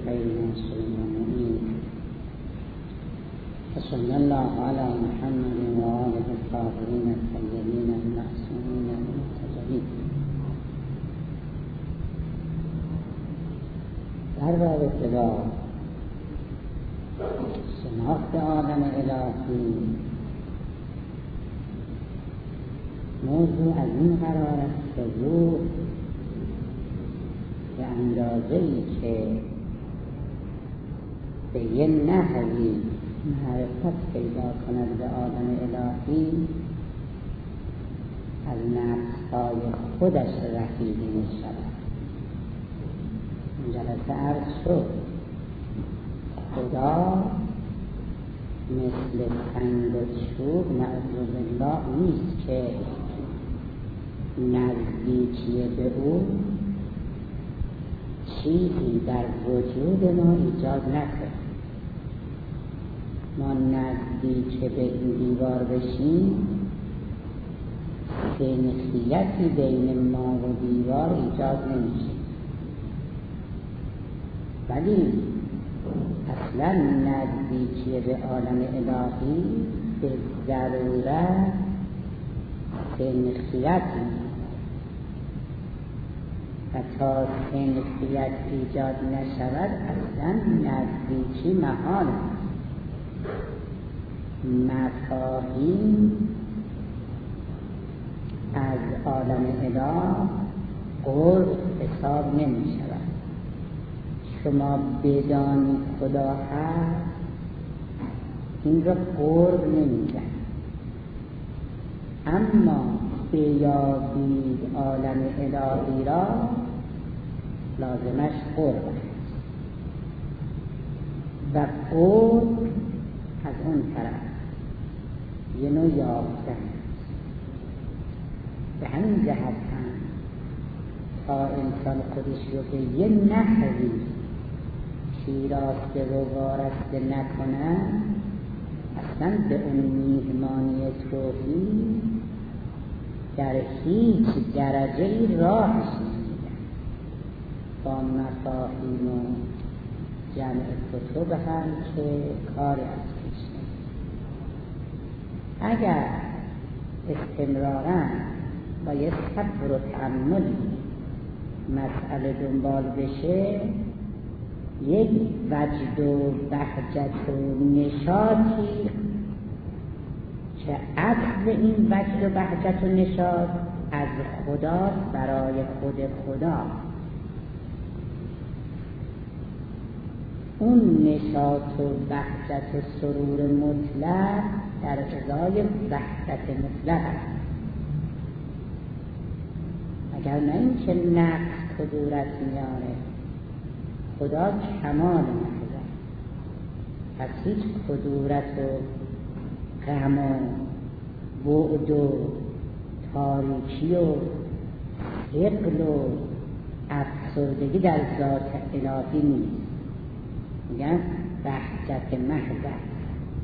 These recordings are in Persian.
خير ناصر ومعين. وصلى الله على محمد وآله الطاهرين الطيبين المعصومين المرتضين. در باب ابتدا شناخت عالم الهی موضوع از این قرار است که روح به اندازه‌ای که به یه نحوی معرفت پیدا کند به عالم الهی از نفس‌های خودش رهیده می‌شود. این جلسه عرض شد خدا مثل سنگ و چوب نعوذ بالله نیست که نزدیکی به او چیزی در وجود ما ایجاد نکنه. ما نزدیک به این دیوار بشیم سنخیتی بین ما و دیوار ایجاد نمیشه، ولی اصلا نزدیکی به عالم الهی به ضرورت سنخیت و تا سنخیت ایجاد نشود اصلا نزدیکی محال است. مفاهیم از عالم اله قرب حساب نمی شود. شما بدانید خدا هست این را قرب نمی دهد، اما بیابید عالم الهی را لازمش قرب است و قرب از اون طرف یه نوع یافتن است. به همین جهت هم تا انسان خودش رو به یه نحوی شیراسته و وارسته نکنه اصلا به اون میهمانی توحید در هیچ درجه‌ای راهش نمیدن. با مفاهیم و جمع کتب هم که کاری از پیش نمید. اگر استمرارا با یه صبر و تأملی مسئله دنبال بشه یک وجد و بهجت و نشاطی که اصل این وجد و بهجت و نشاط از خدا برای خود خدا، اون نشاط و بهجت و سرور مطلق در ازای وحدت مطلق است. اگر نه این که نقص کدورت میاره، خدا کمال محض است، پس هیچ کدورت و غم و بعد و تاریکی و ثقل و افسردگی در ذات الهی نیست. میگن بهجت محض است،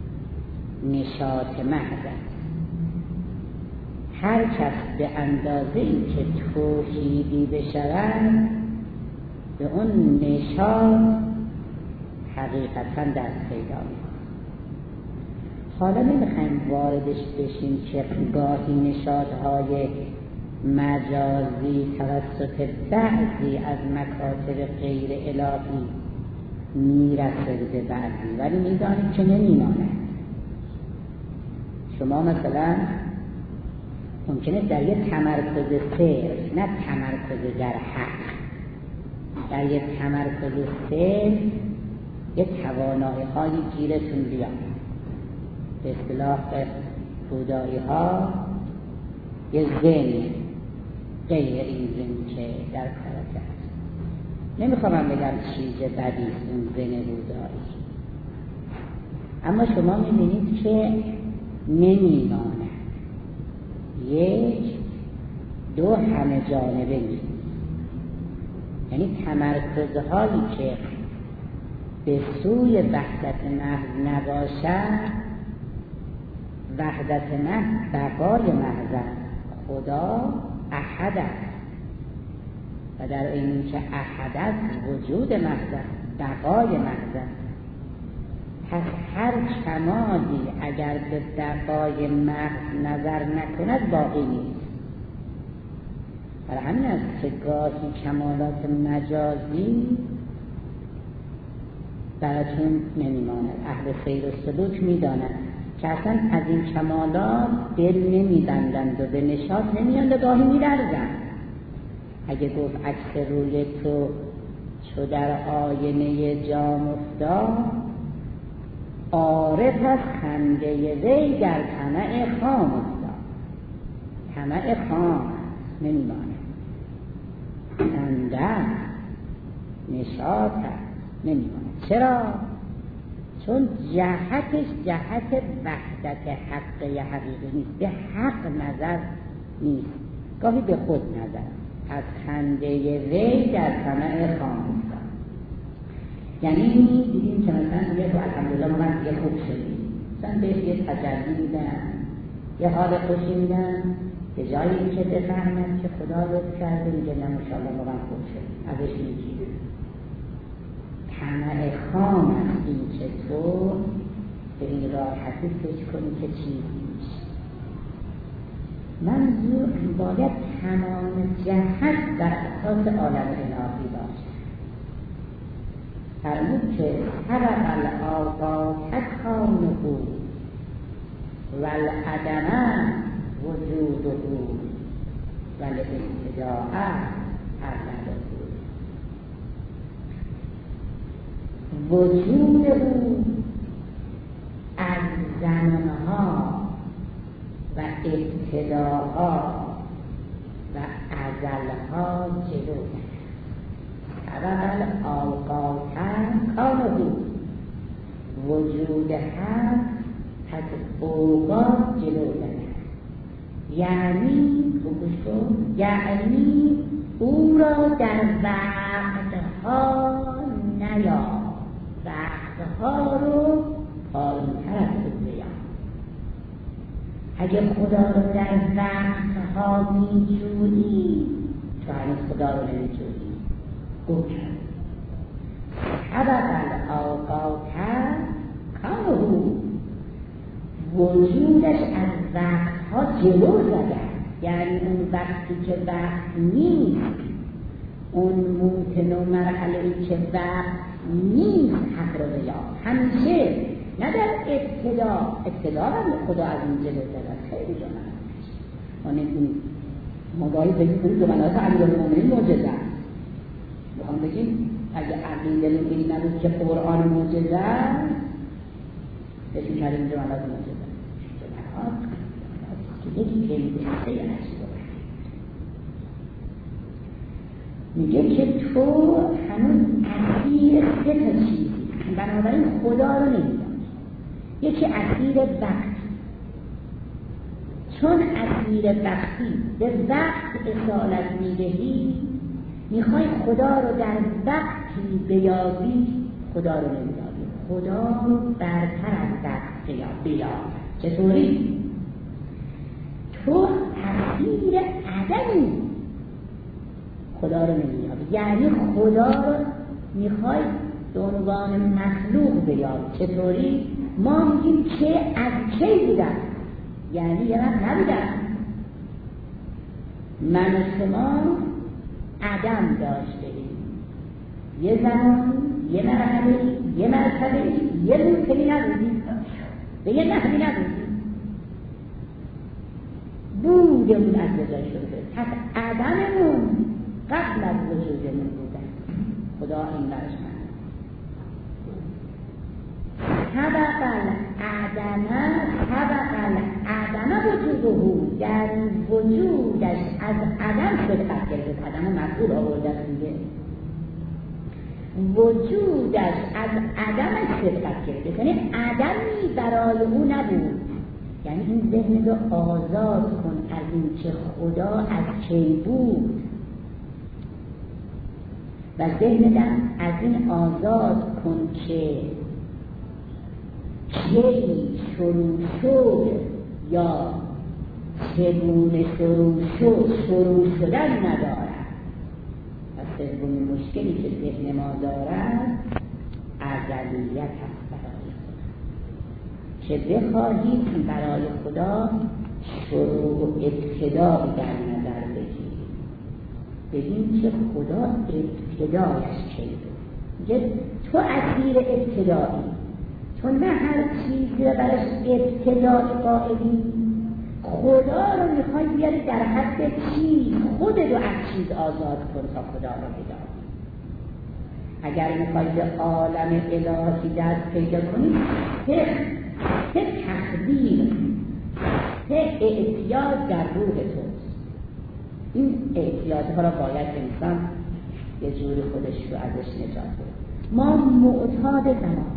نشاط محض است. هر کس به اندازه‌ای که توحیدی بشود به اون نشاط حقیقتاً دست پیدا می‌کنه. حالا نمیخوایم واردش بشیم که گاهی نشاط‌های مجازی توسط بعضی از مکاتب غیر الهی میرسه به بعضی، ولی میدانیم که نمیمانه. شما مثلا ممکنه در یک تمرکز صرف، نه تمرکز در حق، در یک تمرکز صرف یک توانایی‌های گیرتون بیاد. به اصطلاح بودایی‌ها یک ذهن غیر این ذهن که در کارت هست. نمیخوام بگم چیز بدی است اون ذهن بودایی، اما شما می‌بینید که نمیماند. یک دو همه جانبه نیست، یعنی تمرکزهایی که به سوی وحدت محض نباشد، وحدت محض بقای محض است. خدا احد است و در این که احد است وجود محض است، بقای محض. پس هر کمالی اگر به بقای محض نظر نکند باقی نیست. برای همین است که گاهی کمالات مجازی براتون نمیماند. اهل خیر و سلوک میدانند که اصلا از این کمالات دل نمیبندند و به نشاط نمیاند و گاهی میلرزند. اگه گفت عکس روی تو چو در آینه جام افتاد، عارف از خنده وی در طمع خام افتاد. طمع خام نمیماند، خنده نشاط نمیماند. چرا؟ چون جهتش جهت وحدت حقیقی نیست، به حق نظر نیست، گاهی به خود نظر. از خنده وی در طمع خام افتاد. یعنی دیدیم که مثلا یه تو الحمدلله من دیگه خوب شدیم، مثلا بهش یه تجلی میدن، یه حال خوشی میدن، به جایی که بفهمن که خدا لطف کرده میگه نه ماشاءالله ما خوب شدیم، ازش میگیره. طمع خام است این که تو به این راحتی فکر کنی که چیزی نیست. منظور باید تمام جهت در اساس عالم الهی باشه. فرمود که سبق الآقا تکانه والعدم وجوده والابتداء عدده. وجود او از زمانها و ابتداها و ازلها جلو سبق الآقاتن کانه وجود هم از اوقات جلو دارد. یعنی یعنی او را در وقتها نیاد، وقتها رو پایین‌تر از خود بیان. اگه خدا رو در وقتها میجویی تو هنوز خدا رو نمیجویی. گم کرد. سبق الآقاتن کانه وجودش از وقتها جلو زده. یعنی اون وقتی که وقت نیست، اون ممکن و مرحله‌ای که وقت نیست حق رو بیان همیشه، نه در ابتدا هم خدا از این جلو زده. خیلی جمعه ما نمیدونیم مدایی بگیم کنید جمعات امیرالمومنین معجزه است. بخوام بگیم اگه عقیده این نبود که قرآن معجزه است، بشیم کردیم جمعات معجزه جمعات که یکی خیلی خیلی عجیبه. میگه که تو هنوز اسیر سه تا چیزی، بنابراین خدا رو نمیدانی. یکی اسیر وقت، چون اسیر وقتی به وقت اصالت میدهی، میخوای خدا رو در وقتی بیابی، خدا رو نمیدانی. خدا رو برتر از وقت بیاب. چطوری؟ تو اسیر عدمی خدا رو نمیابی، یعنی خدا رو میخوای به عنوان مخلوق بیابی. چطوری؟ ما میگیم که از کی بودن، یعنی یه وقت نبودن. من و شما عدم داشتیم، یه زمان، یه مرحله، یه مرتبه، یه ممکنی نبودیم، به یه نحوی نبودیم، بودمون از بجای شده. پس عدممون قبل از وجودمون بودن. خدا این برش من طبق العدم وجوده، در وجودش از عدم خلقت گرفت. عدم مفعول آورده دیگه. وجودش از عدم خلقت گرفت، یعنی عدمی برای او نبود. یعنی این ذهن رو آزاد کن از این که خدا از کی بود و ذهن از این آزاد کن که کی شروع شد یا چگونه شروع شدن ندارد. و سومین مشکلی که ذهن ما دارد ازلیت است برای خدا، که بخواهید برای خدا شروع و ابتدایی در نظر بگیرید. ببین که خدا ابتدایش چیه. میگه تو اسیر ابتدایی، تو نه هر چیزی رو برش ابتدایی قائلی، خدا رو میخوای بیاری در حد چیز، خودت رو از چیز آزاد کن تا خدا رو بداری. اگر میخوای به عالم الهی دست پیدا کنی، چه تقدیر، چه اعتیاد در روح توست. این اعتیادها را باید انسان یه جوری خودش رو ازش نجات بده. ما معتاد زمان،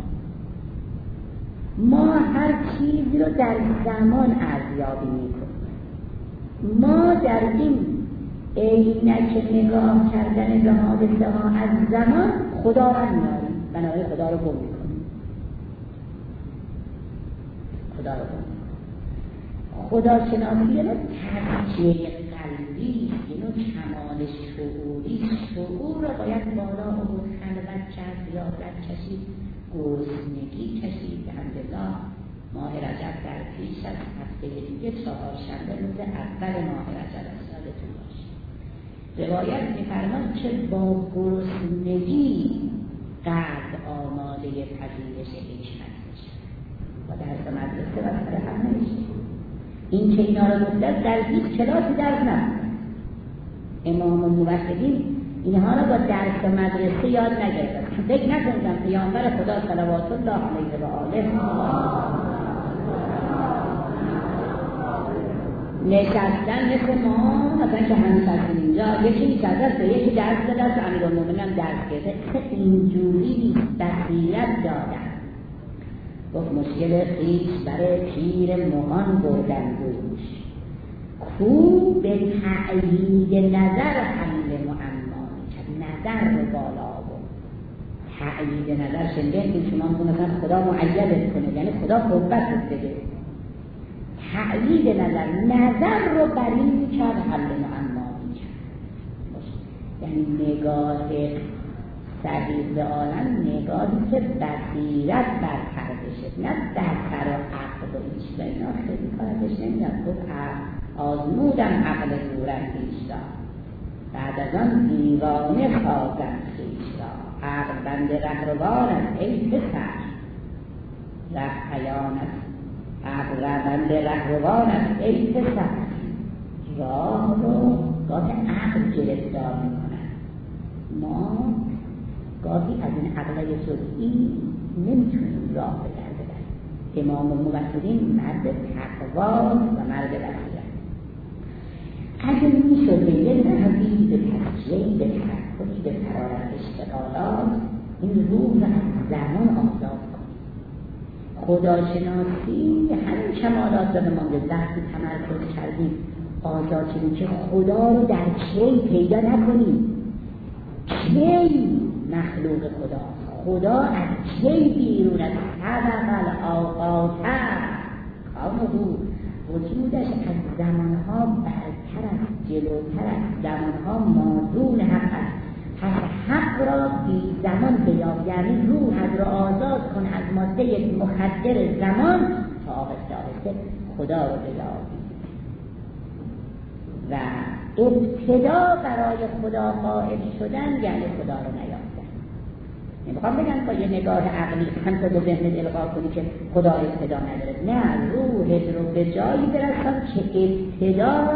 ما هر چیزی رو در زمان ارزیابی میکنیم. ما در این عینک نگاه کردن به حادثه ها از زمان خدا را میاریم، بنابراین خدا رو گم میکنیم. خدا شناسی رو ترجیح قلبی، اینو کمال شعوری، شعور رو باید بالا و خلوت کرد، زیادت کشید، گرسنگی کشید. الحمدلله ماه رجب در پیش از هفته دیگه 4 شنبه روز اول ماه رجب است، یادتون باشه. روایت می‌فرماید که با گرسنگی قلب آماده پذیرش حکمت میشه و درس مدرسه و سر هم نمیشه. این که اینا رو گفته در هیچ کلاسی درس نبود. امام موحدین اینها رو با درس مدرسه یاد نگرفتن. فکر نکنید پیامبر خدا صلوات الله علیه و آله نشستن مثل ما، مثلا که همین نشستن اینجا یکی نشست و یکی درس دادن و امیرالمومنین درس گرفته. اینجوری بصیرت دادن. گفت مشکل خویش برای پیر مغان بردن گوش، کو به تأیید نظر حل معما کرد. نظر رو بالا بود، تأیید نظر شنده که شما مثلا خدا معیدت کنه، یعنی خدا قوت بده. تأیید نظر رو بر این کرد، حل معما کرد. یعنی نگاه صحیح به عالم نگاهی که بصیرت برتر بشه، نه برتر عقل و این چیزا. اینا خیلی کارش نمیدن. خود آزمودم عقل زورندیش را، بعد از آن دیوانه خوازم خویش را. عقل بند رهروان است ای پسر، ره عیان است. عقل بند رهروان است ای پسر، راه رو گاه عقل گرفتار میکنن. ما گاهی از این عقلای جزئی نمیتونیم راه به در ببریم. امام موحدین مرد تقوا و مرد بصیرت. اگر میشد به یه نحوی به تجزیه، به تفکری، به فرارت اشتغالات این روح رو از زمان آزاد کنیم. خداشناسی همین کمالات رو به ما به وقتی تمرکز کردیم آزاد شدیم که خدا رو در چی پیدا نکنیم. چی مخلوق خدا از چی بیرون از طبق الاوقاتر کانه وجودش از زمانها برتر است، جلوتر است، زمانها مادون حق است. پس حق را بی زمان بیاب، یعنی روح را آزاد کن از ماده مخدر زمان تا آهسته آهسته خدا را بیابی. و ابتدا برای خدا قائل شدن یعنی خدا رو نیافتن. نمیخوام بگم با یه نگاه عقلی هم تو به ذهن القا کنی که خدا ابتدا نداره. نه، روحت رو به جایی برسان که ابتدا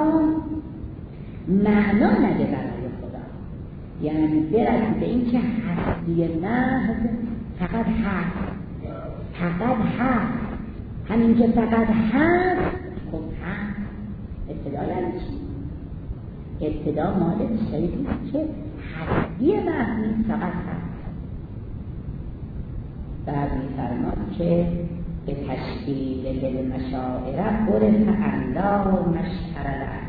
معنا نده برای خدا. یعنی برسی به این که هستی محض فقط هست، فقط هست. همین که فقط هست، خب هست. ابتدا یعنی چی؟ ابتدا مال چیزی که هستی محض فقط هست. بعد می‌فرماد که به تشکیل للمشاعر عرف الله مشعر له.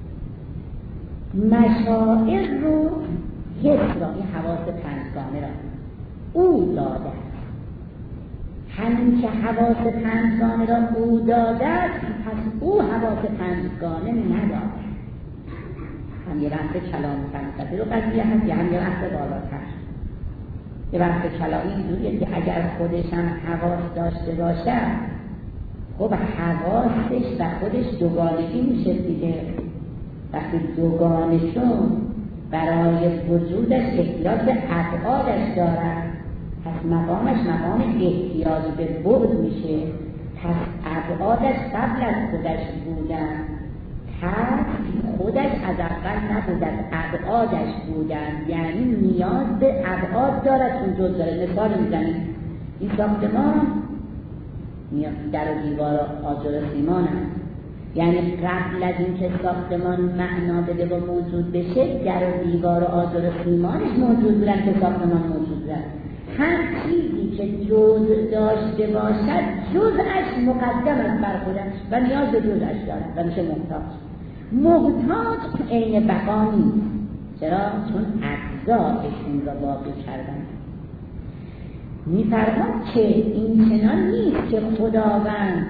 مشاعر رو حس را، این حواس پنجگانه را او داده. همین که حواس پنجگانه را او داده، پس او حواس پنجگانه نداده. هم یه بحث کلام فلسفی رو قضیه هست، یا هم یه بحث بالاتر. یه وقت کلامی اینجوریه که اگر خودش هم حواس داشته باشه، خب حواسش و خودش دوگانگی میشه دیگه. وقتی دوگانه شد برای وجودش احتیاج به ابعادش دارد، پس مقامش مقام احتیاج به بعد میشه. پس ابعادش قبل از خودش بودن، پس خودش از اول نبودن، ابعادش بودن، یعنی نیاز به ابعاد دارد. چون جز داره. مثال میزنیم، این ساختمان در و دیوار آجر سیمان هست، یعنی قبل از اینکه ساختمان معنا بده و موجود بشه، در و دیوار آجر سیمانش موجود بودن که ساختمان موجود بودن. هر چیزی که جز داشته باشد جزش مقدم است بر خودش و نیاز به جزش دارد و میشه محتاج عین بقا نیست. چرا؟ چون اجزایشون را باقی کردن. می‌فرماید که این چنان نیست که خداوند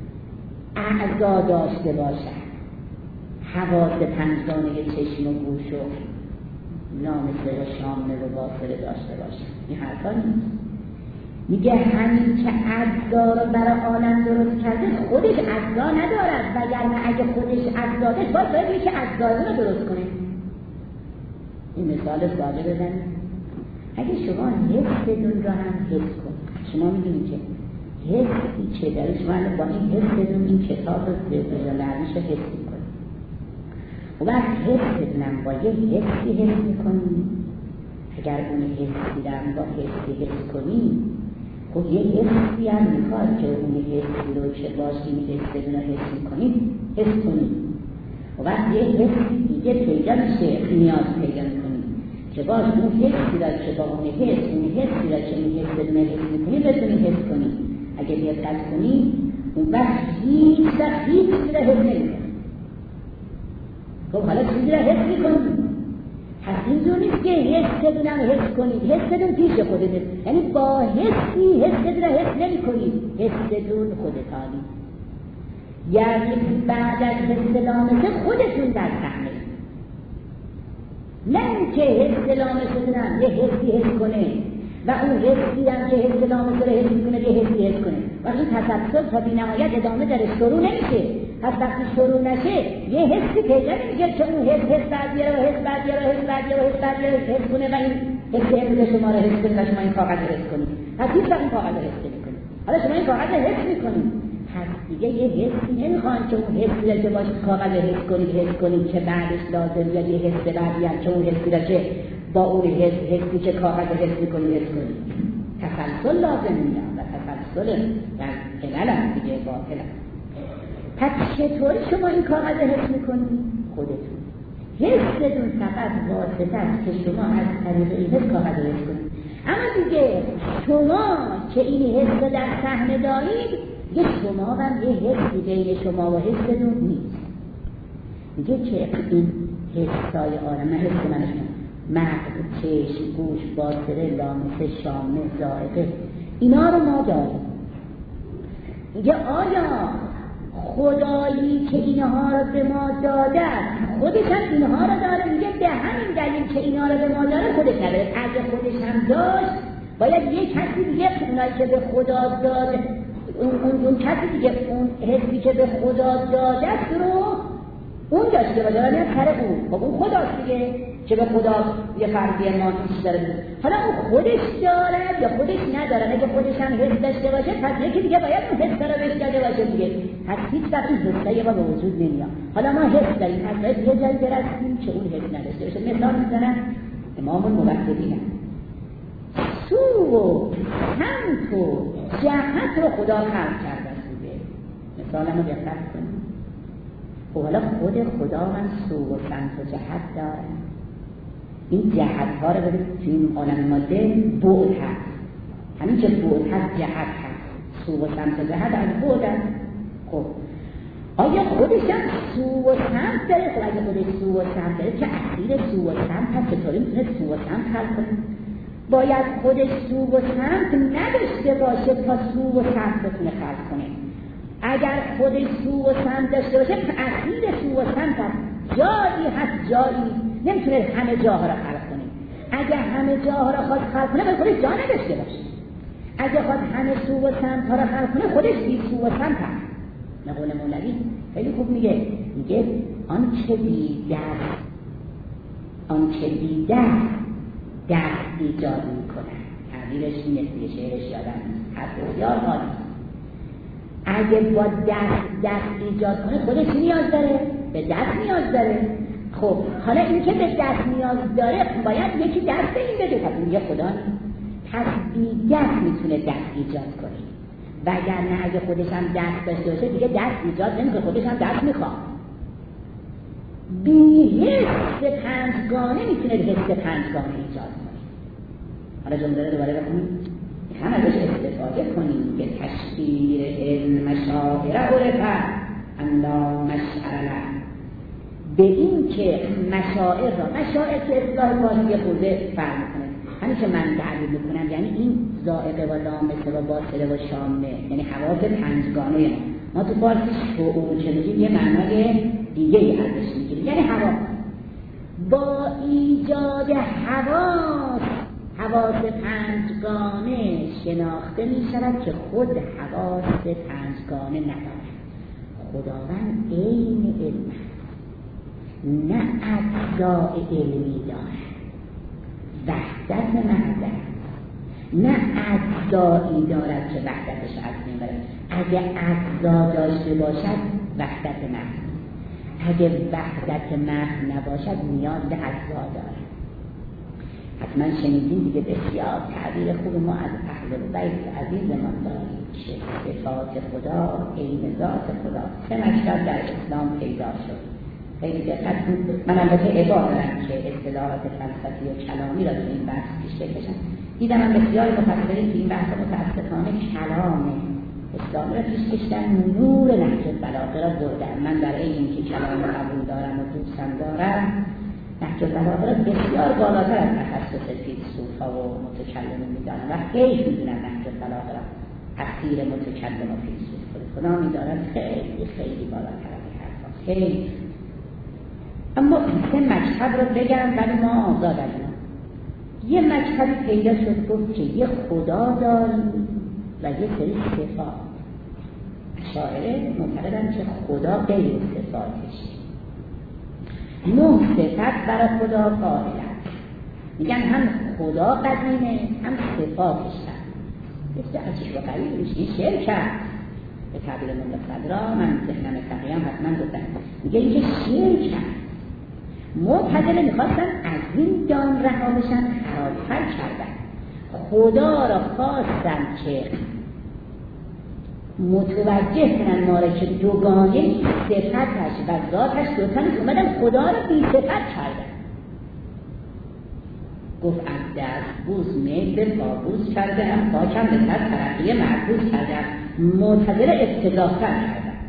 اعضا داشته باشد، حواس پنجگانه چشم و گوش و لامسه و شامه و باصره داشته باشد. این حرفا نیست. میگه همین که اجزا رو برای عالم درست کرده خودش اجزا ندارد، وگرنه اگه خودش اجزا داشت باید میشه اجزا رو درست کنه. این مثال ساده بزنید. اگه شما حستون رو هم حس کنید، شما میدونید که حسی چه داره، شما با این حستون این کتاب رو زلزله‌اش رو حس میکنید. و بعد حستون هم با یه حسی حس میکنید. اگر اون حسی رو با حسی حس کنید، خب یه حسی هم میخواد که اون حسی رو که باشی حستون رو حس میکنید حس کنید. و بعد یه حسی دیگه پیدا میشه، نیاز پیدا میکنید که باز اون حسی را که با اون حسی را که این حس رو حس میکنید بتونید حس کنید. اگه دقت کنید اون وقت هیچ را حس نمیکنید. خب حالا چیزی را حس میکنید، پس اینجور نیست که حستون هم حس کنید، حستون پیش خودت، یعنی با حسی حستون را حس نمی کنید، حستون خودتانی، یعنی بعد از حس لامسه خودتون در صحنه، نه اینکه حس لامسه هم یه حسی حس کنه و اون حسی هم که حس لامسه رو حس کنه یه حسی حس کنه. وقتی تسلسل تا بی‌نهایت ادامه داره شروع نمیشه. پس وقتی شروع نشه یه حسی پیدا نمیشه که اون حس بعدیه رو حس کنه و این حس شما رو حس کنه و شما این کاغذ رو حس کنید. پس هیچ وقت این کاغذ رو حس نمی‌کنید. حالا شما این کاغذ رو حس می‌کنید، پس دیگه یه حسی نمیخوان که اون حسی رو که باشه کاغذ رو حس کنید که بعدش لازم یا یه حس بعدی هم که اون حسی رو که با اون حسی که کاغذ رو حس می‌کنید حس کنید. تسلسل لازم میاد و تسلسل در علل هم دیگه باطل هم. پس چطوری شما این کاغذ حس میکنید؟ خودتون حستون فقط واسطه است که شما از طریق این حس کاغذ حس کنید. اما دیگه شما که این حس رو در صحنه دارید، یه شما هم یه حسی بین شما و حستون نیست. میگه که این حسای عالم، نه حس منشون، مغز، چشم، گوش، باصره، لامسه، شامه، ذائقه، اینا رو ما داریم. میگه آیا خدایی که اینها رو به ما داده خودش هم اینها رو داره؟ میگه به همین دلیل که اینها رو به ما داره خودش نداره. اگه خودش هم داشت باید یک کسی دیگه اونایی که به خدا داده، اون کسی دیگه اون حسی که به خدا داده رو اون داشته و داره میاد سر اون. خب اون خداست دیگه که به خدا یه فرضی ما هیچ داره. حالا اون خودش دارد یا خودش ندارد؟ اگه خودش هم حس داشته باشه پس یکی دیگه باید اون حس رو بهش داده باشه دیگه. پس هیچ وقت این حسای ما به وجود نمیاد. حالا ما حس داریم، پس باید یه جایی برسیم که اون حس نداشته باشه. مثال میزنم امام الموحدین، سو و سمت و جهت رو خدا خلق کرده بوده. مثالمو دقت کنید. خب حالا خود خدا هم سو و سمت و جهت داره. این جهت ها رو ببینید توی این عالم ماده بعد هست. همین که بعد هست جهت هست. سو و سمت و جهت از بعد هست. خب آیا خودش هم سو و سمت داره؟ خب اگه خودش سو و سمت داره که اصیل سو و سمت هست، چطوری میتونه سو و سمت خلق کنه؟ باید خودش سو و سمت نداشته باشه تا سو و سمت بتونه خلق کنه. اگر خودش سو و سمت داشته باشه اصیل سو و سمت هست. جایی هست جایی نمیتونه همه جاها را خلق کنه. اگه همه جاها را خواست خلق کنه باید خودش جا نداشته باشه. اگه خواست همه سو و سمت ها را خلق کنه خودش بی سو و سمت هست. نقول مولوی خیلی خوب میگه آنچه بی دست ایجاد میکنه. تعبیرش اینه دیگه، شعرش یادم نیست، حرف بسیار عالی. اگه با دست ایجاد کنه خودش نیاز داره؟ به دست نیاز داره. خب حالا این که به دست نیاز داره باید یکی دست این بده. پس میگه خدا پس بی دست میتونه دست ایجاد کنه، وگرنه اگه خودش هم دست داشته باشه دیگه دست ایجاد نمیکنه، خودش هم دست میخواد. بی حس پنجگانه میتونه حس پنجگانه ایجاد کنه. حالا جمله رو دوباره بخونیم، هم ازش استفاده کنیم که تشبیر علم مشاعره عرفه الا مشعره، به این که مشاعر که اصلاح فارسی خورده فرق میکنه. همین که من تعبیر میکنم یعنی این ذائقه و لامسه و باطله و شامه، یعنی حواس پنجگانه. ما تو فارسی شعور چه میگیم یه معنای دیگه ای ازش میگیریم، یعنی حواس. با ایجاد حواس پنجگانه شناخته میشود که خود حواس پنجگانه ندارد. خداوند عین علم نه اجزاء علمی دارد، وحدت محض، نه اجزایی دارد که وحدتش از بین بره. اگه اجزا داشته باشد وحدت محض، اگه وحدت محض نباشد نیاز به اجزا دارد. حتما شنیدین دیگه، بسیار تعبیر خوب ما از اهل بیت عزیزمان داریم که صفات خدا عین ذات خدا. 3 مکتب در اسلام پیدا شد. خیلی دقت کنید. من البته عبارت دارم که اصطلاحات فلسفی و کلامی را تو این بحث پیش بکشم. دیدم من بسیاری مفسرین که این بحث متاسفانه کلام اسلامی را پیش کشیدن، نور نهج البلاغه را بردن. من برای اینکه کلام قبول دارم و دوستم دارم، نهج البلاغه را بسیار بالاتر از تخصص فیلسوفا و متکلمین میدانم و خیلی میدونم نهج البلاغه را تفسیر متکلم و فیلسوف خدا میدارد خیلی خیلی بالاتر از این حرفا، خیلی. اما 3 مکتب رو بگم ولی ما آزاد از اینا. یه مکتبی پیدا شد گفت که یه خدا داریم و یه سری صفات. اشاعره معتقدن که خدا غیر صفاتشه، 9 صفت برای خدا قائل است. میگن هم خدا قدیمه هم صفاتش هست. بسیار عجیب و غریب میشه. این شرک هست به تعبیر ملا صدرا. من ذهنم تقییم حتما گفتم میگه این که شرک هست. معتزله میخواستن از این دام رها بشن، خراب‌تر کردن. خدا را خواستن که متوجه کنن ما را که دوگانه صفتش و ذاتش دوتا نیست، اومدن خدا را بی صفت کردن. گفت از دست بوز میل به پابوز کرده هم خاکم به سر ترقیه مربوز کرده. معتزله افتضاح‌تر کردن،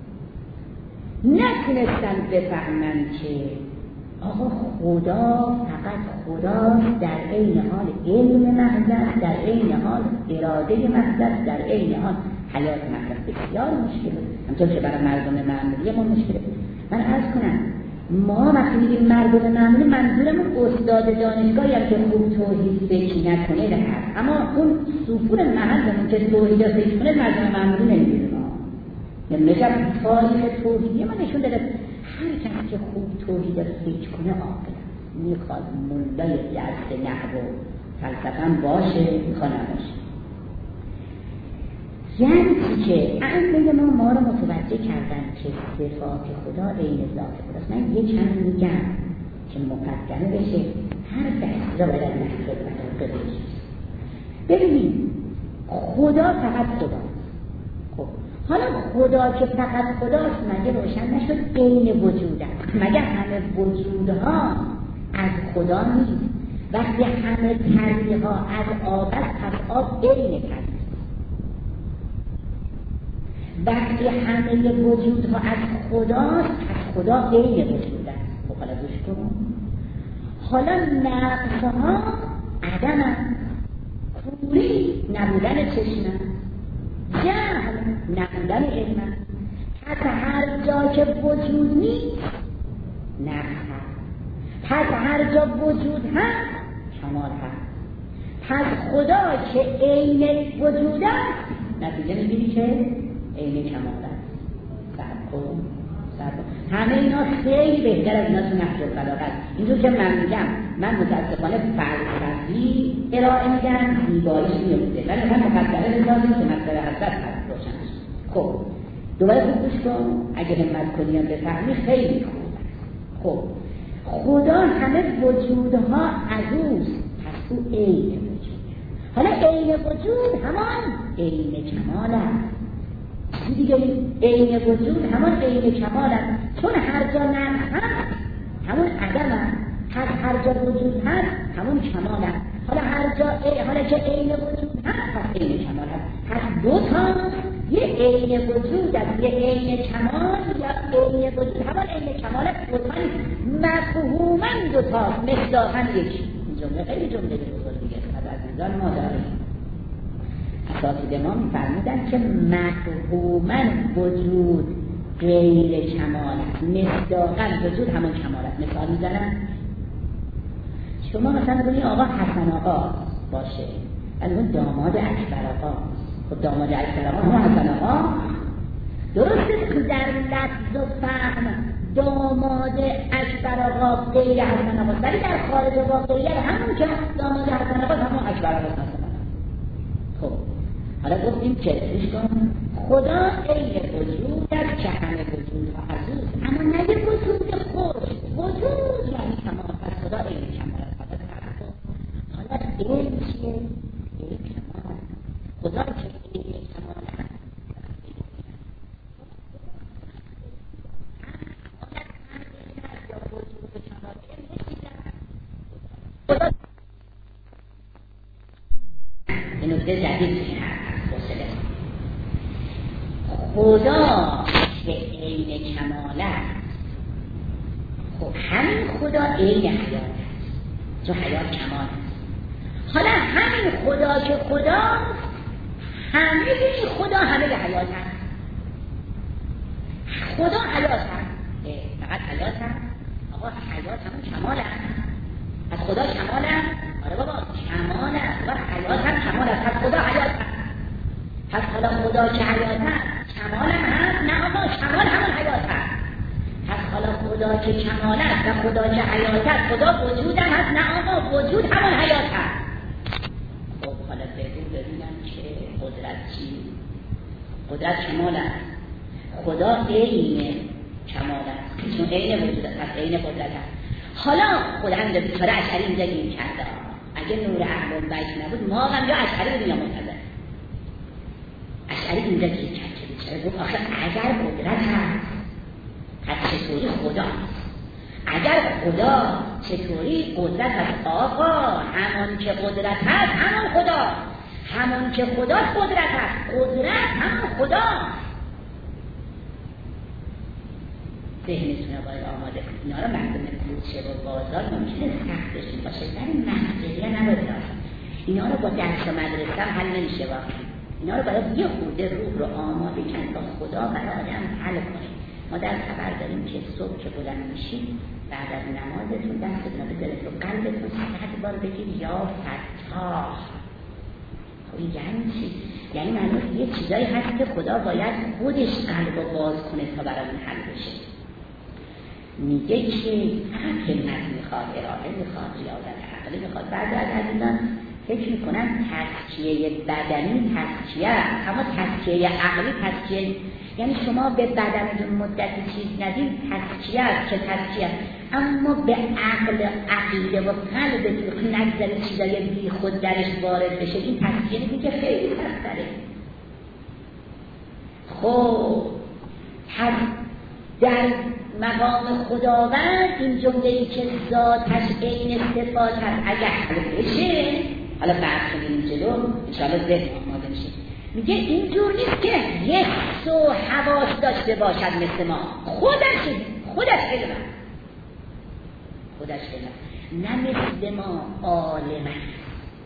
نتونستن بفهمن که آقا خدا فقط خداست، در عین حال علم محض است، در عین حال اراده محض است، در عین حال حیات محض است. بسیار مشکله، همطور که برای مردم معمولی ما مشکله. من عرض کنم ما وقتی میگیم مردم معمولی منظورمون استاد دانشگاهی هم که خوب توحید فکر نکنه ده هست، اما اون سفور محضمون که توحید فکر کنه مردم معمولی نمیگیره. یعنی نشد تاریخ توحیدی ما نشون داده هر کسی که خوب توحید فکر کنه عاقل است. میخواد مولای درس نحو و فلسفه باشه، میخواد نباشه. یعنی که ائمه ما رو متوجه کردن که صفات خدا عین ذات خداست. من یک کمی میگم که مقدمه بشه، هر دست را باید نحو و ببینید خدا فقط خداست. خب حالا خدا که فقط خداست مگه روشن نشد عین وجود است؟ مگه همه وجودها از خدا نیست؟ وقتی همه تریها از آب است پس آب عین تری. وقتی همه وجودها از خداست پس خدا عین وجود است. خب حالا گوش کن، حالا نقصها عدم است، کوری نبودن چشم، جهل نبودن علم است. پس هر جا که وجود نیست نقص هست، پس هر جا وجود هست کمال هست. پس خدا که عین وجود است، نتیجه میگیری که عین کمال است. همه اینا خیلی بهتر از اینا تو نهج البلاغه است. اینجور که من میگم، من متاسفانه فلسفی ارائه میدم، زیباییش میفته، ولی من مقدمه بذاریم که مطلب حضرت هست روشن است. خب دوباره خوب گوش کن، اگه همت کنی هم بفهمی خیلی خوب است. خب خدا همه وجودها از اوست، پس تو عین وجود. حالا عین وجود همان عین کمال است. دیگه عین وجود همان عین کمال است، چون هر جا نه هست همون عدم است، هر جا وجود هست همون کمال است. حالا که عین وجود هست پس عین کمال است. پس دو تا، یه عین وجود است، یه عین کمال، یا عین وجود همان عین کمال است. دو تا مفهوما دو تا، مصداقا یکی. این جمله خیلی جمله بزرگیه از عزیزان ما داریم. اساتید ما می‌فرمودن که مفهوما وجود غیر کمال است، مصداقا وجود همون کمال است. مثال میزنم، شما مثلا بگید آقا حسن آقا باشه، ولی اون داماد اکبر آقا. خب داماد اکبر آقا هم حسن آقا درسته که در لفظ و فهم داماد اکبر آقا غیر حسن آقا، ولی در خارج واقعیت همون که داماد حسن آقا همون اکبر آقا هست. خب حالا گفتیم که خدا عین وجود است که همه وجود ها از اوست، اما نه یه وجود خوش، وجود یعنی کمال. پس خدا عین کمال است. حالا علم چیه؟ عین کمال. خدا که عین کمال است، این نکته جدید خدا که عین کمال است. خب همین خدا عین حیات است، چون حیات کمال است. حالا همین خدا که خدا، همه این خدا همه حیات است. خدا حیات است، فقط حیات است. آقا حیات همون کمال است. پس خدا کمال است. آره بابا کمال است و حیات هم کمال است. پس خدا حیات است. پس حالا خدا که حیات است کمال هم هست؟ نه آقا کمال همون حیات هست. پس حالا خدا که کمال است و خدا که حیات است، خدا وجود هم هست؟ نه آقا وجود همون حیات هست. خب حالا ببینم که قدرت چی؟ قدرت کمال است. خدا عین کمال است، چون عین وجود است، پس عین قدرت است. حالا خداوند بیچاره اشعری اینجا گیر کرده، اگه نور اهل بیت نبود ما هم یا اشعری بودیم یا معتزله. اشعری اینجا گیر کرد که بیچاره گفت آخه اگر قدرت هست پس چطوری خدا؟ اگر خدا چطوری قدرت هست؟ آقا همون که قدرت هست همون خدا، همون که خدا قدرت هست، قدرت همون خدا. ذهنتون رو باید آماده کنید. اینا رو مردم کوچه و بازار ممکنه سختشون باشه، ولی منطقیه نباید داشت. اینا رو با درس مدرسه هم حل نمیشه واقعا. اینا رو باید یه خورده روح رو آماده کنید با خدا برای آدم حل کنید. ما در خبر داریم که صبح که بلند میشید بعد از نمازتون دستتون رو به دلتون و قلبتون 100 بار بگید یا فتاح. خب این یعنی چی؟ یعنی معنی یه چیزایی هست که خدا باید خودش قلب رو باز کنه تا برامون حل بشه. میگه که همت میخواد، اراده میخواد، ریاضت عقلی میخواد. بعضی از عزیزان فکر میکنن تزکیه بدنی تزکیه، اما تزکیه عقلی تزکیه، یعنی شما به بدنتون مدتی چیز ندید تزکیه است که تزکیه، اما به عقل عقیده و قلبتون نگذاره چیزای بی خود درش وارد بشه، این تزکیه نیست که خیلی سخت‌تره. خب در مقام خداوند این جمله‌ای که ذاتش عین صفات هست اگر حل بشه، حالا بحث کنیم جلو انشاءالله ذهن آماده میشه، میگه اینجور نیست که حس و حواس داشته باشد مثل ما، خودش علم، نه مثل ما عالم است،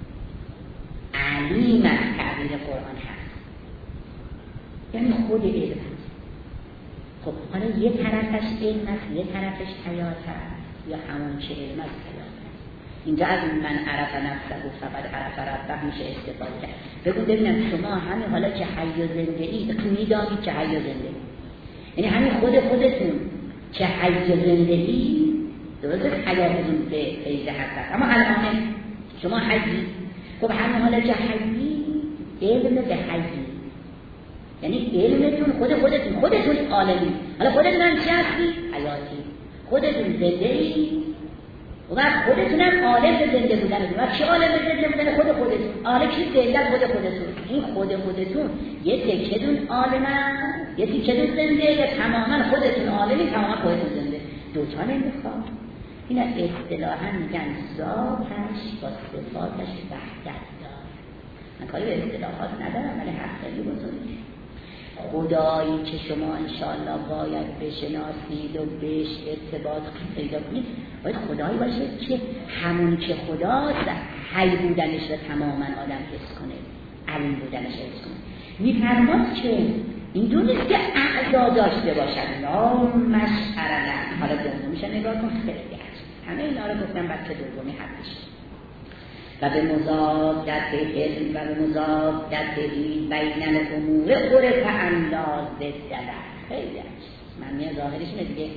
علیم است. تعبیر قرآن هست یعنی خود علم است. خب حالا یه طرفش علم است، یه طرفش حیات است، یا همون که علم است حیات است، اینجا از این من عرف نفسه و فقط عرف ربه میشه استفاده کرد. بگو ببینم شما همین حالا که حی و زنده اید میدانید که حی و زنده اید، یعنی همین خودتون که حی و زنده اید، درسته حیاتتون به فیض حق، اما الان شما حیی، خب همین حالا که حیی علم به حیی، یعنی علمتون خودتون عالمی، حالا خودتون هم چی هستی؟ حیاتی، خودتون زنده ای و خودتون هم عالم به زنده بودن و چی عالم به زنده بودن؟ خودتون عالم چی؟ زنده خودتون. این خودتون یه تکه‌تون عالمه، یه تکه‌تون زنده، یا تماما خودتون عالمی تماما خودتون زنده، دوتا نمیخواد. این اصطلاحاً میگن ذاتش با صفاتش وحدت داره. من کاری به اصطلاحات ندارم ولی حق خیلی بزرگه. خدایی که شما انشاءالله باید بشناسید و بهش ارتباط پیدا کنید، باید خدایی باشه که همون که خداست حی بودنش رو تماما آدم حس کنه، علم بودنش حس کنه. میفرماد که این دونست که اعضا داشته باشد، نامش ارلن. حالا دومیش نگاه کن، خیلی عجب، همه اینا رو گفتم بچه دومی حدش. و به مضادت علم و به مضادت بین الامور عرف انداز دلت. خیلی عجب، معنی ظاهرش اینه دیگه،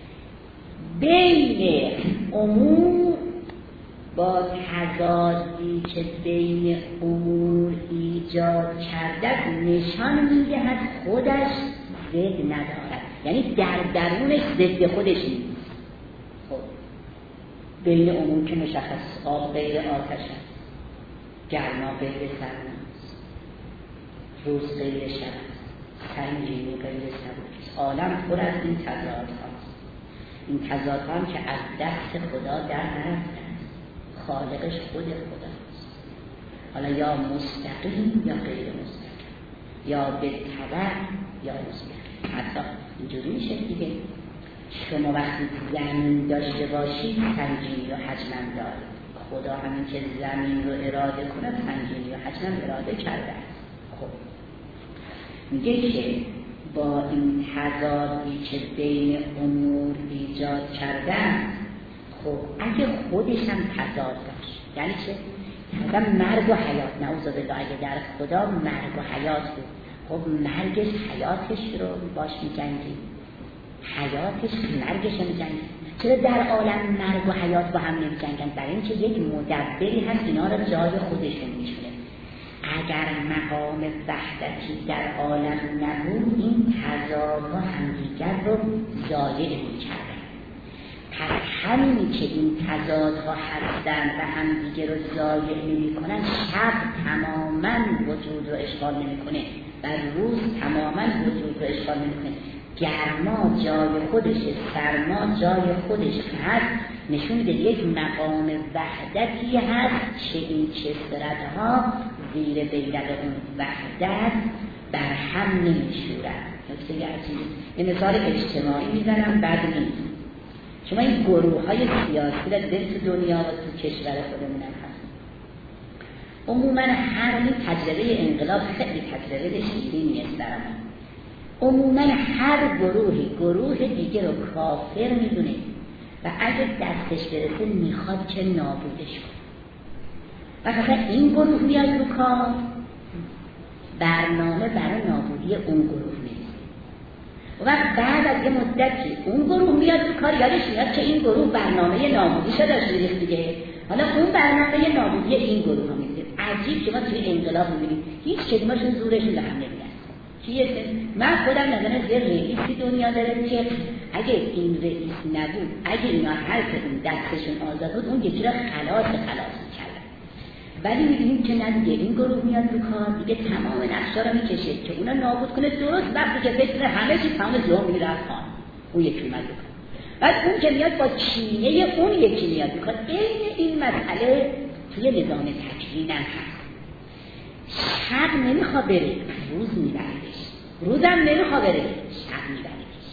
بین امور با تضادی که بین امور ایجاد کرده نشان میدهد خودش ضد ندارد، یعنی در درونش ضد خودش نیست. خب بین امور که مشخص، آب غیر آتش است، گرما غیر سرما است، روز غیر شب است، سنگین و غیر سبک است. عالم پر از این تضاد هاست. این تضاد هم که از دست خدا در نرفته، خالقش خود خداست. حالا یا مستقیم یا غیر مستقیم، یا به تبع یا مستقیم. حتی اینجوری میشه دیگه، شما وقتی زمین داشته باشید سنگینی و حجم داره، خدا همین که زمین رو اراده کنه سنگینی و حجم اراده کرده است. خب میگه که با این تضادی که بین امور ایجاد کرده، خب اگه خودش هم تضاد داشت، یعنی چه؟ مثلا مرگ و حیات، نعوذ بالله، اگه در خدا مرگ و حیات بود، خب مرگش حیاتش رو باش می‌جنگید، حیاتش مرگش رو می‌جنگید. چرا در عالم مرگ و حیات با هم نمی‌جنگن؟ برای اینکه یک مدبری هست اینا رو جای خودشون می‌شونه. اگر مقام وحدتی در عالم نبود، این تضادها همدیگر رو ضایع می‌کردن. پس همینی که این تضادها هستن و همدیگر رو ضایع نمی‌کنن، شب تماماً وجود رو اشغال نمی‌کنه و روز تماماً وجود رو اشغال نمی‌کنه. گرما جای خودشه، سرما جای خودش هست، نشون میده یک مقام وحدتی هست که این کسرت‌ها زیر بیرق اون وحدت بر هم نمیشورن. نکته عجیبی، یه مثال اجتماعی میزنم بعد این. شما این گروه‌های سیاسی در تو دنیا و تو کشور خودمون هست. عموما هر تجربه انقلاب خیلی تجربه شیرینیه برامون. عموما هر گروه دیگه رو کافر میدونه و اگه دستش برسه میخواد که نابودش کنه. و فقط این گروه میاد رو کار، برنامه برای نابودی اون گروه نیست. و بعد از یه مدتی اون گروه میاد رو کار، یادش میاد که این گروه برنامه نابودیشو داشت ریخت دیگه، حالا اون برنامه نابودی این گروه ها میده. عجیب شما توی انقلاب میبینید هیچ کدومشون زورشون به هم نمیاد. من خودم نظرم یه رئیسی دنیا داره که اگه این رئیس نبود، اگه اینا هر کدوم دستشون آزاد بود، اون یکی را خلاص میکردن. ولی میبینیم که نه دیگه، این گروه میاد رو کار دیگه، تمام نقشا رو میکشه که اونا نابود کنه. درست وقتی که فکر همه چی تمام جا میره خان، اون یکی اومد رو کار. بعد اون که میاد با چینه اون یکی میاد رو کار. این مسئله توی نظام تکوین هم هست. شب نمیخواد بره، روز میبردش، روزم نمیخواد بره، شب میبردش.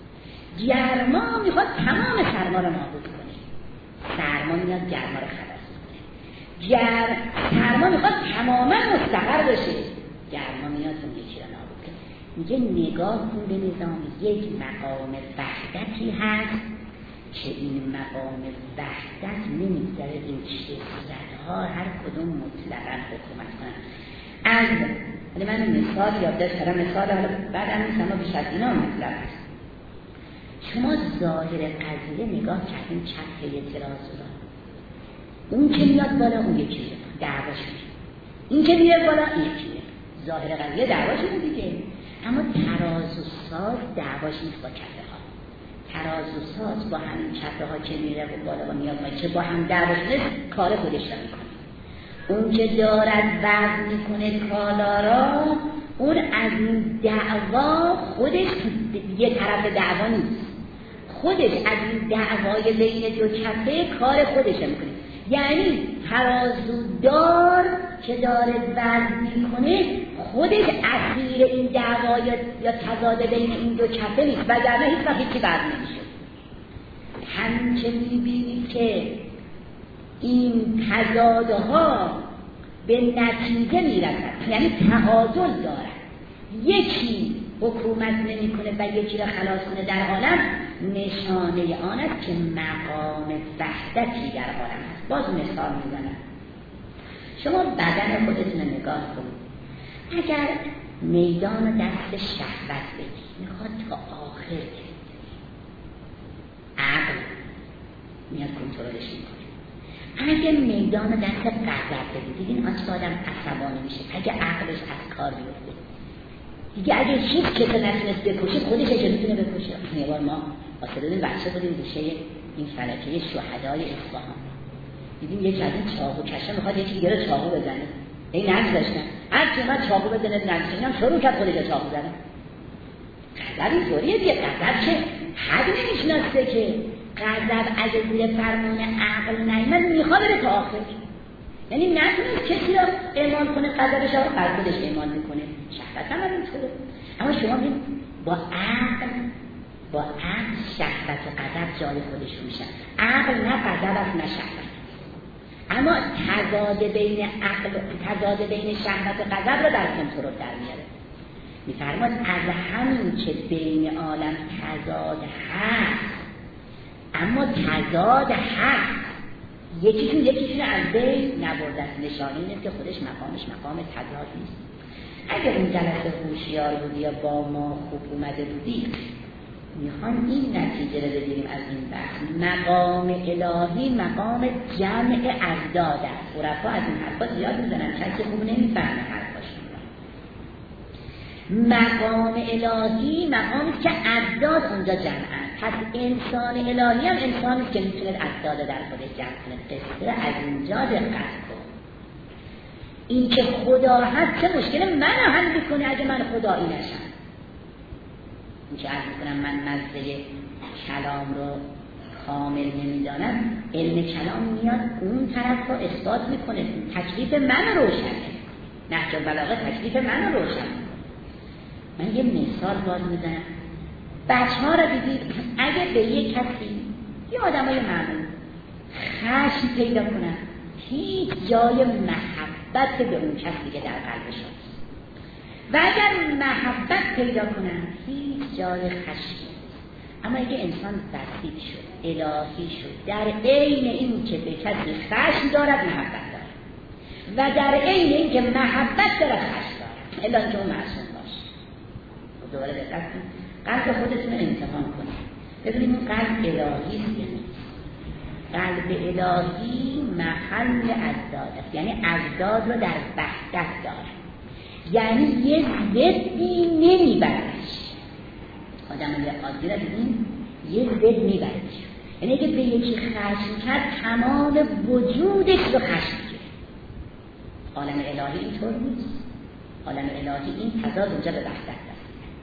گرما میخواد تمام سرما رو نابود کنه، سرما میاد گرما رو خلاص کنه. سرما میخواد تماما مستقر بشه، گرما میاد اون یکی رو نابود کنه. میگه نگاه کن به نظام، یک مقام وحدتی هست که این مقام وحدت نمیگذاره این شدتها هر کدوم مطلقاً حکومت کنن. از من مثال یادداشت کردم، مثال بعدم نیست اما بیش از اینا مطلق است. شما ظاهر قضیه نگاه کردین چپ اعتراض را، اون که میاد بالا اون یکی میاد دعواش میشه، این که میاد بالا این یکی میاد، ظاهر قضیه دعواش میشه دیگه. اما تراز و ساز دعواش نیست با کفه ها، تراز و ساز با همین کفه ها که میره و بالا و میاد بالا که با هم دعواش نیست کار خودش را میکنه. اون که دارد وزن میکنه کالا را، اون از این دعوا خودش یه طرف دعوا نیست، خودش از این دعوای بین دو کفه کار خودش میکنه. یعنی ترازودار که داره وزن میکنه خودش اسیر این دعوا یا تضاد بین این دو کفه نیست، وگرنه هیچ وقت هیچی وزن نمیشه. همین که میبینید که این تضادها به نتیجه میرسد، یعنی تعادل دارد، یکی حکومت نمیکنه و یکی را خلاص کنه در عالم، نشانه آن است که مقام وحدتی در عالم است. باز مثال میزنم، شما بدن خودتون رو نگاه کنید، اگر میدان دست شهوت بدید میخواد تا آخر برید، عقل میاد کنترلش میکنه. اگه میدان دست غضب بدید، دیگه آنچه آدم عصبانی میشه، اگه عقلش از کار بیفته دیگه، اگه هیچ کسی نتونست بکشه خودش اگه میتونه بکشه. یه بار ما آسدادین بچه بودیم گوشه این فلکه شهدای اصفهان، دیدیم یک از این چاقو کشه میخواد یکی دیگه رو چاقو بزنه، این نگذاشتن هر کی اومد چاقو بزنه نگذاشتن، هم شروع کرد خودش چاقو زنه. غضب اینطوریه دیگه، غضب که حد نمیشناسه که غضب اگه زیر فرمان عقل نیامد میخواد بره تا آخر، یعنی نتونست کسی رو اعمال کنه، غضبش رو بر خودش اعمال میکنه. شهوت هم اینطوره. اما شما ببین با عقل شهوت و غضب جای خودش میشن. عقل نه غضب است نه شهوت، اما تضاد بین شهوت و غضب رو در کنترل در میاره. میفرماد از همین که بین عالم تضاد هست، اما تضاد هست یکیشون از بین نبرده است، نشانه اینه که خودش مقام تضاد نیست. اگر این جلسه هوشیار بودی یا با ما خوب اومده بودی، میخوام این نتیجه رو بگیریم از این بحث. مقام الهی مقام جمع اضداد است. عرفا از این حرفا زیاد میزنن، کسی خوب نمیفهمه حرفاشون. مقام الهی مقامی که اضداد اونجا جمعن. پس انسان الهی هم انسانی که میتونه اضداد در خودش جمع کنه. قصه از اینجا دقت کن. این که خدا هست چه مشکل من حل میکنه اگه من خدایی نشم. این که عرض میکنم من مزه کلام رو کامل نمیدانم، علم کلام میاد اون طرف رو اثبات میکنه، تکلیف من روشنه، نهج البلاغه تکلیف من روشن میکنه. من یه مثال باز میزنم. بچه ها رو دیدید اگه به یک کسی یه آدم های معمول خشم پیدا کنن، هیچ جای محبت به اون کسی که در قلبشون است، و اگر محبت پیدا کنن هیچ جای خشم. اما اگه انسان بسیط شد، الهی شد، در عین این که به کسی خشم دارد محبت دارد، و در عین این که محبت دارد خشم دارد، الا اینکه اون معصوم باشه. دوباره دقت کنید، قلب خودتون رو امتحان کنید ببینید اون قلب الهی است یا نیست. قلب الهی محل اضداد است، یعنی اضداد رو در وحدت دارد، یعنی یه ضدی نمیبرش. آدم عادی را دیدیم یه ضد میبرش، یعنی اگه به یکی خشم کرد تمام وجودش رو خشم کرد. عالم الهی اینطور نیست. عالم الهی این تضاد اونجا به وحدت دست.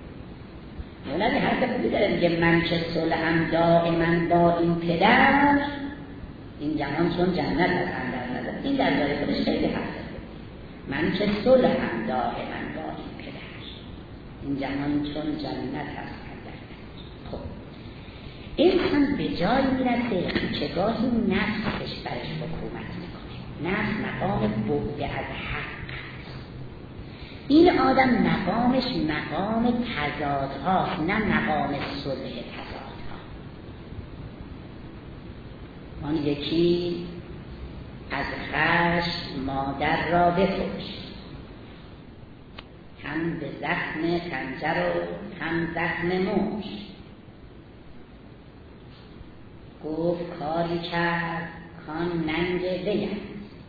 مولوی حرف خوبی داره میگه من که صلحم دائما با این پدر، این جهان چون جنت است اندر نظر. این در ذات خودش خیلی حرف داره. من که صلحم دائما با این پدر، این جهان چون جنت است اندر نظر. خب انسان به جای میرسه که گاهی نفسش برش حکومت میکنه. نفس مقام بعد از حق. این آدم مقامش مقام تضادهاست، نه مقام صلح تضادها. آن یکی از خشم مادر را بکشت، هم به زخم خنجر و هم زخم مشت. گفت کاری کرد کان ننگ وی است،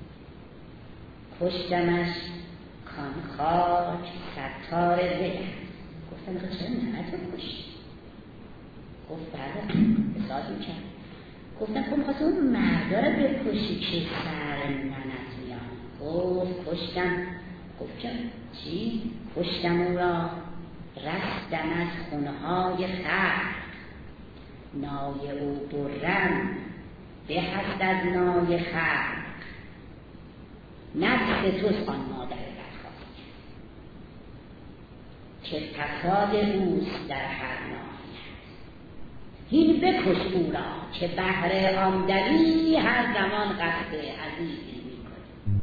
کشتمش کان خاک ستار وی است. گفتم چرا ننت رو کشت؟ گفت بله اصلاحی کرد. گفتم خب می‌خواست اون مردا رو بکشی که سر ننت میاد. گفت کشتم. گفت چی؟ کشتم او را، رستم از خونهای خلق، نای او برم به هست از نای خلق، نفس توست آن مادر بدخواه که فساد اوست در هر ناحیه. هین بکش او را که بهر آن دلی هر زمان قصد عزیزی میکنی.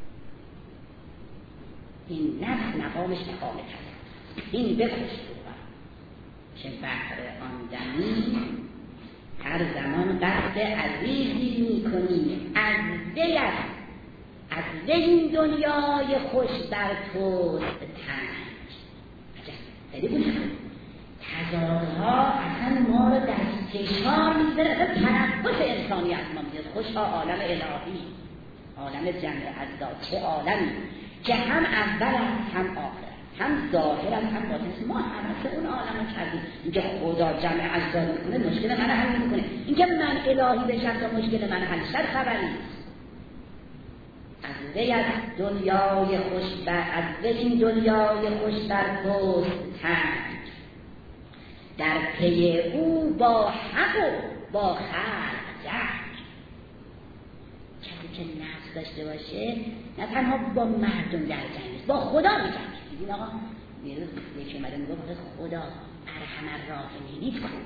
این نفس مقامش مقام تسلیم. هین بکش او را که بهر آن دلی هر زمان قصد عزیزی میکنی. از دیت از این دنیای خوش بر توست تنگ. خیلی بوده تضادها اصلا ما رو در فشار میذاره. تنفس انسانی از ما میذاره. خوشها عالم الهی، عالم جمع اجزا، چه عالمی که هم اول است هم آخر، هم ظاهر است هم باطن. ما همه اون عالم رو کردیم. اینکه خدا جمع اجزا میکنه مشکل من حل میکنه. اینکه من الهی بشم تا مشکل من حل شد خبری نیست. از وی از دنیای خوش بر از وی این دنیای خوش بر توست تنگ، در پی او با حق و با خلق جنگ. کسی که نفس داشته باشه نه تنها با مردم در جنگ، با خدا می جنگه. دیدین آقا دیروز یکی اومده میگه خدا ارحم الراحمین نیست کن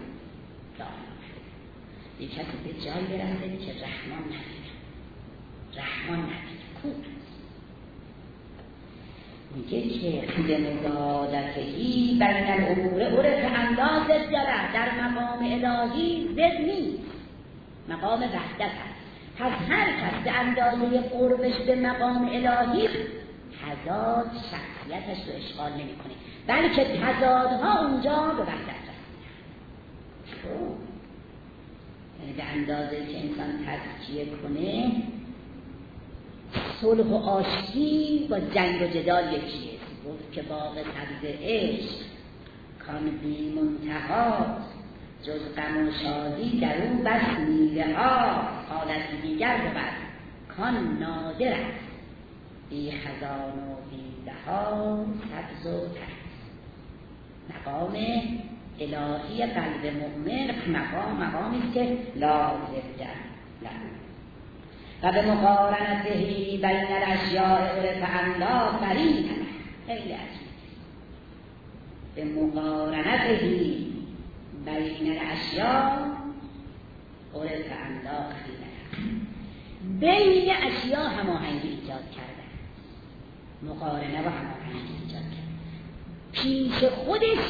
یک کسی به جای برسه که رحمان ندیده، رحمان ندیده کود میگه که به مزادتهی بین الامور عرف انداز داره. در مقام الهی زد نیست، مقام وحدت هست. پس هر کس به اندازه قربش به مقام الهی تضاد شخصیتش رو اشغال نمی کنه، بلکه تضادها اونجا به وحدت رسید. یعنی به اندازه که انسان تزکیه کنه، صلح و آشتی با جنگ و جدال یکیه. گفت که باغ سبز عشق کان بی منتهاست، جز غم و شادی در اون بس میوه ها. حالت دیگر بود کان نادر است، بی خزان و بی بها، سبز و تر. مقام الهی قلب مؤمن مقامی که لا ضد له و به مقارنتهی بین الاشیاء عرف انداز قریب. خیلی عجیب. به مقارنتهی بین الاشیاء عرف انداز قریب. بین اشیاء هماهنگی ایجاد کرده، مقارنه و هماهنگی ایجاد کرده. پیش خودش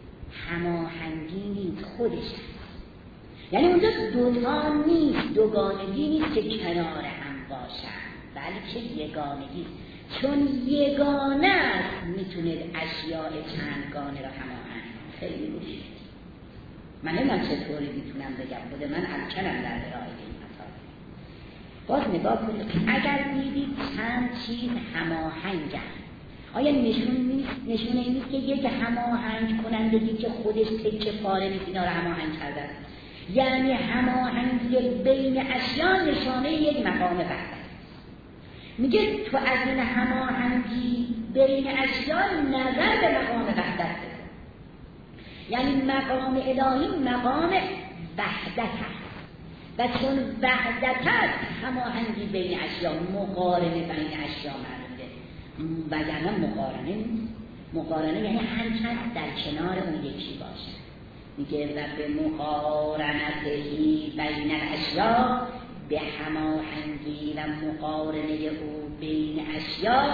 هماهنگی نیست، خودش هست. یعنی اونجا دوتا نیست، دوگانگی نیست که کنار هم باشن، بلکه یگانگی. چون یگانه است میتونه اشیاء چندگانه را هماهنگ. خیلی روشید. من نمیدونم چطوری میتونم بگم، خود من الکنم در ارائه این مطالب. باز نگاه کنید اگر دیدید چند چیز هماهنگن، آیا نشون این نیست که یک هماهنگ کنندگی که خودش تکه پاره نیست اینا رو هماهنگ کرده؟ یعنی هماهنگی بین اشیا نشانه یک مقام وحدت. میگه تو از این هماهنگی بین اشیا نظر به مقام وحدت بکن. یعنی مقام الهی مقام وحدت هست و چون وحدت هست هماهنگی بین اشیا، مقارنه بین اشیا معلومه. وگرنه مقارنه نیست. مقارنه یعنی هر کس در کنار اون یکی باشه. میگه و به مقارنتهی بین الاشیاء، به هماهنگی و مقارنه او بین اشیاء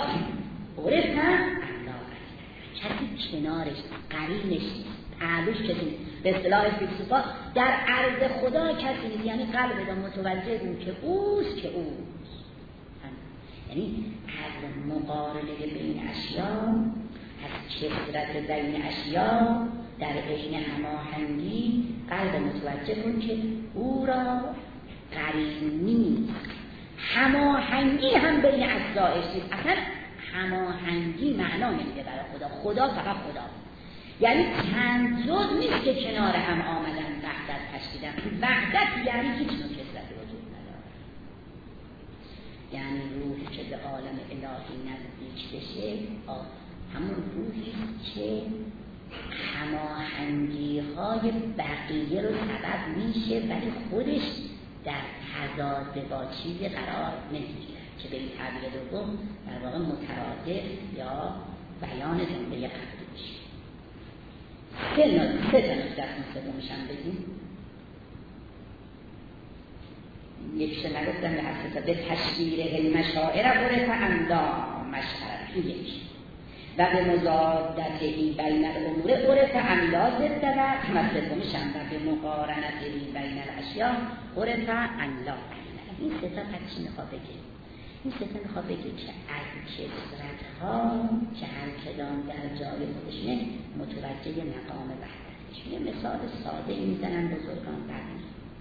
عرف انداز. کسی کنارش قرینش نیست، پهلوش کسی نیست. به اصطلاح فیلسوفا در عرض خدا کسی نیست، یعنی قلب را متوجه اون که اوست که اوست، یعنی از مقارنه بین اشیا، از کثرت بین اشیا در بین هماهنگی قلب متوجه کن که او را قرین نیست. هماهنگی هم بین اجزایش نیست. اصلا هماهنگی معنا نمیده برای خدا. خدا فقط خدا، یعنی چند جز نیست که کنار هم آمدن وحدت تشکیدن. وحدت یعنی هیچ نوع کثرت وجود نداره، یعنی روحی که به عالم الهی نزدیک بشه همون روحی که هماهنگی های بقیه رو سبب میشه ولی خودش در تضاد با چیزی قرار نمیگیره که به این تعبیر دوم در واقع مترادف یا بیان جمله قبلی میشه. سه تا نکته میشن بگیم. یکیش نگفتم به حساسه به تشبیه المشاعر عرف اندام مشعر، این یکی، و به مضادته بین الامور عرف املاز الدلق مثل میشن، و به مقارنته بین الاشیاء عرف املاز. این سه تا چی میخواد بگه؟ این سه تا میخواد بگه که از کثرت‌ها که هر کدام در جای خودشونه متوجه مقام وحدتشونه. مثال ساده میزنن بزرگان برمی.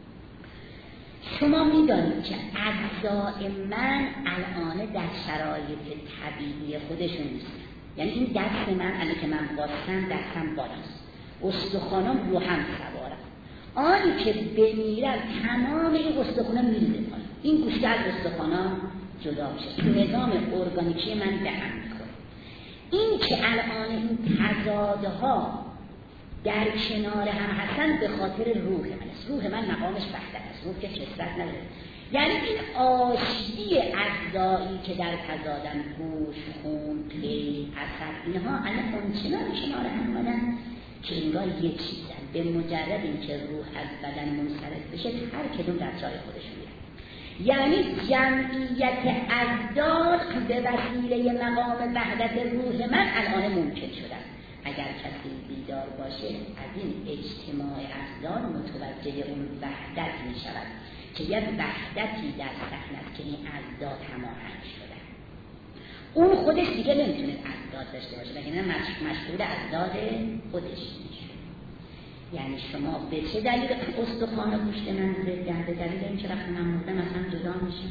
شما میدانید که اجزای من الان در شرایط طبیعی خودشون نیستن، یعنی این دست من الان که من باشم دستم بالاست، استخوانم رو هم سوارم، آنی که بمیرم تمام این استخوانا میریزه پایین، این گوشت از استخوانم جدا میشه، نظام ارگانیکی من به هم میخوره. این که الان این تضادها در کنار هم هستن به خاطر روح من است. روح من مقامش وحدت است، روح که کثرت نداره. یعنی این آشتی اجزایی که در تضادن، گوش، خون، پی، عصب، اینها الان اونچنان کنار هم آمدن که انگار یک چیزن. به مجرد اینکه روح از بدن منصرف بشه هر کدوم در جای خودشون میرن. یعنی جمعیت اجزا به وسیله مقام وحدت روح من الان ممکن شدن. اگر کسی بیدار باشه از این اجتماع اجزا متوجه اون وحدت می شود که یک وحدتی در صحنه است که این اجزا هماهنگ شدن. اون خودش دیگه نمیتونه اجزا داشته باشه، وگرنه مشغول اجزا خودش میشه. یعنی شما به چه دلیل استخوان و گوشت من زده؟ به دلیل اینکه وقتی من مردم اصلا جدا میشه،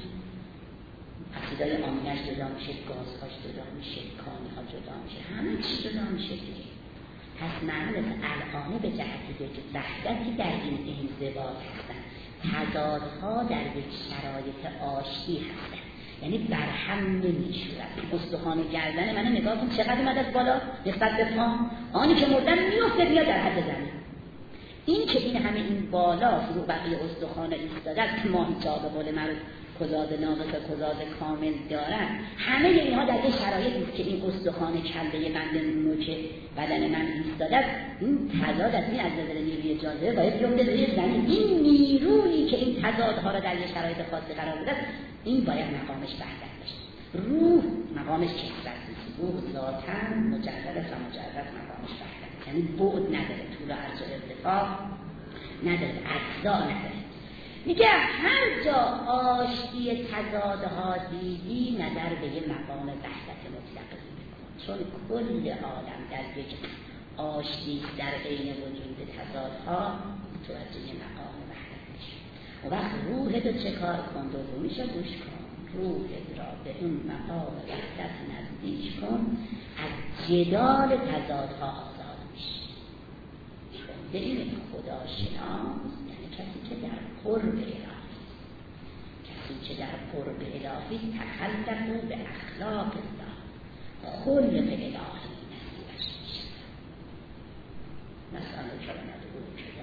اسیدای آمینش جدا میشه، گازهاش جدا میشه، کانی‌ها جدا میشه، همه چی جدا میشه دیگه. پس معنی الان به جهتی که وحدتی در این انضباط هستن، تضادها در یک شرایط آشتی هستن، یعنی برهم نمیشورن. استخوان گردن من نگاه کن چقدر اومد از بالا نسبت به پام، آنی که مردن میفته بیا در حد زمین. این که این همه این بالا رو بقیه استخوان ایستاده است که ماهیچه‌ها به قول معروف کزاد ناقص کزاد کامل دارن، همه اینها در این شرایطی است که این استخوان کله من نوک بدن من ایستاده است. این تضاد از این از نظر نیروی جاذبه باید بیفته روی زمین. این نیرویی که این تضادها را در یک شرایط خاصی قرار داده این باید مقامش وحدت باشه. روح مقامش کثرت نیست، روح ذاتاً مجرد است و مجرد مقامش وحدت، یعنی بعد نداره، طول و عرض و ارتفاع نداره، اجزا نداره. میگه هر جا آشتی تضادها دیدی نظر به یه مقام وحدت مطلقه میکن، چون کل عالم در یک آشتی در بین وجود تضادها متوجه مقام وحدت میشه. و وقت روحت چه کار کن؟ رو میشه گوش کن، روحت را به اون مقام وحدت نزدیک کن، از جدال تضادها آزاد میشه. به این خدا شناس یعنی کسی که در قرب الهی، کسی که در قرب الهی تخلق به اخلاق الله، خلق الهی نصیبش میشه. نسأل که ندعو که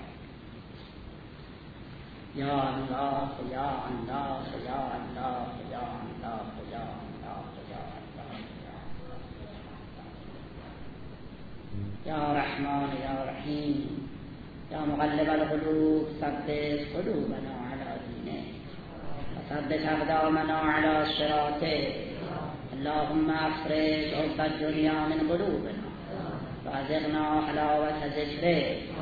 یا الله یا الله یا الله یا الله یا الله یا الله یا رحمان یا رحیم یا مقلب القلوب ثبت قلوبنا على دینه و ثبت اقدامنا على صراطه. اللهم افرج حب الدنیا من قلوبنا و اذقنا حلاوة ذکره و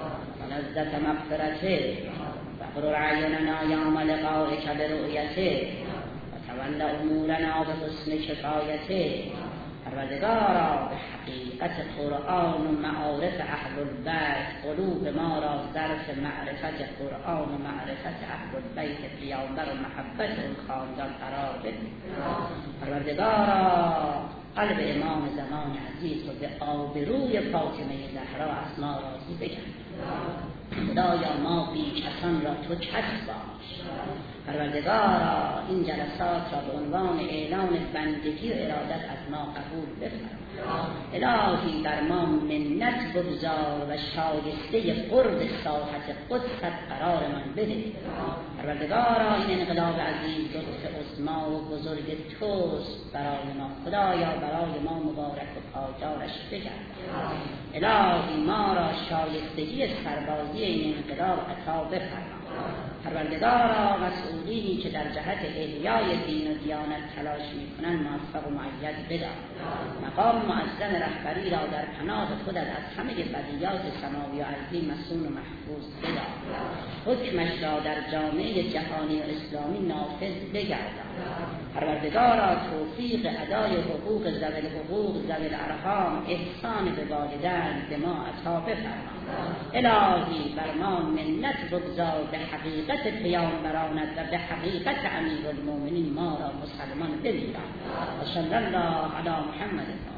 لذت مغفرته و قرر عیننا یوم لقائک برؤیته و تول امورنا به حسن کفایته. پروردگارا به حقیقت قرآن و معارف اهل البیت قلوب ما را ظرف معرفت قرآن و معرفت اهل البیت پیامبر و محبت اون خاندان قرار بده. پروردگارا قلب امام زمان عزیز رو به آبروی فاطمه زهرا از ما راضی بکن. خدایا ما بی کسان را تو کس باش. پروردگارا این جلسات را به عنوان اعلان بندگی و ارادت از ما قبول بفرما. الهی بر ما منت بگذار و شایسته قرب ساحت قدست قرارمان بده. پروردگارا این انقلاب عظیم لطف عظما و بزرگ توست برای ما. خدایا برای ما مبارک و پایدارش بگرد. الهی ما را شایستگی سربازی این انقلاب عطا بفرما. پروردگارا مسئولینی که در جهت احیای دین و دیانت تلاش میکنند موفق و مؤید بدار. مقام معظم رهبری را در پناه خودت از همه بلیات سماوی و ارضی مصون و محفوظ بدار. حکمش را در جامعه جهانی و اسلامی نافذ بگردان. پروردگارا توفیق ادای حقوق ذوی الحقوق ذوی الارحام احسان به والدین به ما عطا بفرما. الهی بر ما منت بگذار به حقیقت پیامبرانت و به حقیقت امیرالمومنین ما را مسلمان بمیران. و صلی الله علی محمد.